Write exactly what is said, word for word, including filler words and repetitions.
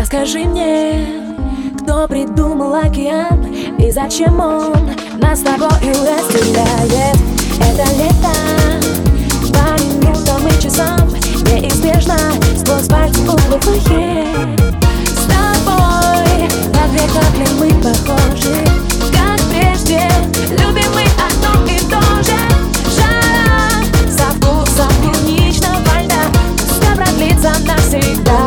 Расскажи мне, кто придумал океан и зачем он нас с тобою разделяет. Это лето, по минутам и часам, неизбежно сквозь пальцы уплывает. С тобой на две капли мы похожи, как прежде, любим мы одно и то же. Жара со вкусом клубничного льда, пускай продлится навсегда.